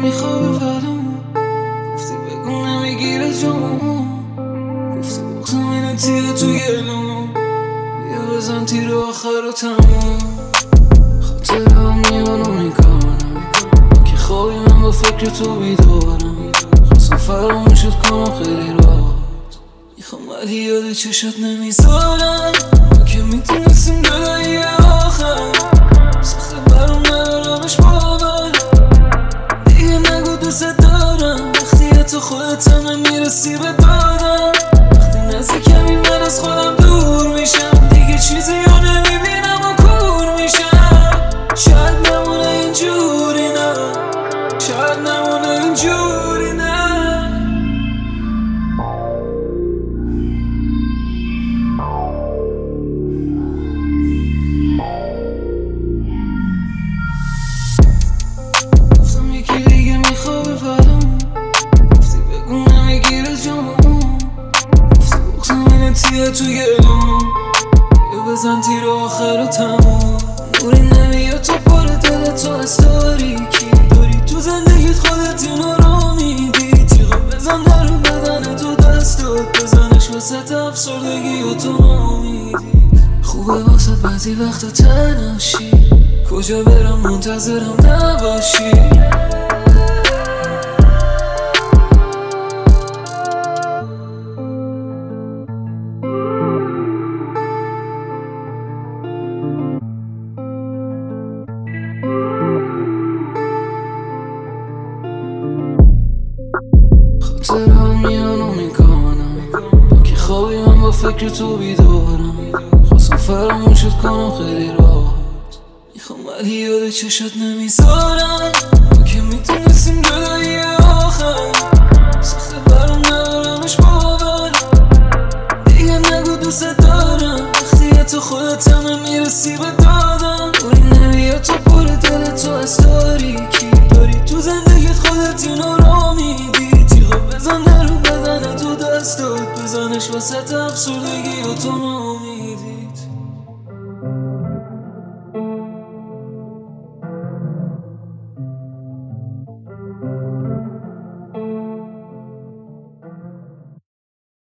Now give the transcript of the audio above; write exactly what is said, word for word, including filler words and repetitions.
میخوابه برامون، گفتی بگو نمیگیره جامون، گفتی بغزم اینه تیره تو گلوم، بیا بزن تیر آخر و تموم. خاطر هم میانو میکنم که خوابی من با فکر تو بیدارم، خواستم فراموشت کنم خیلی راحت، میخوام ولی یاد چشات نمیذارم. ما که میتونستیم جدایی آخر، سخته برام ندارمش باور، دیگه نگو دوست دارم وقتی حتی خودت هم نمیرسی به دادم. وقتی نزدیکمی من از خودم دور میشم، دیگه چیزی رو نمیبینم و کور میشم. شاید نمونه اینجوری نه، شاید نمونه اینجوری نه. گفتم یکی دیگه میخوابه برامون، گفتی بگو نمیگیره جامون، گفتی بغزم اینه تیره تو گلوم، بیا بزن تیر آخر و تموم. نوری نمیاد تو پر دل تو از تاریکی، داری تو زندگیت خودت اینو رو میدی. تیغا بزن در بدن تو دستات، بزنش وسط افسردگی و تو نامیدی. خوبه واسه بعضی وقتا تنهاشی، کجا برم منتظرم نباشی. خاطر هم میانو میکنم با که خوابی من با فکر تو بیدارم، خواستم فراموشت کنم خیلی راحت، میخوام ولی یاد چشات نمیذارم. ما که میتونستیم جدایی آخر، سخته برام ندارمش باور، دیگه نگو دوست دارم وقتی حتی خودت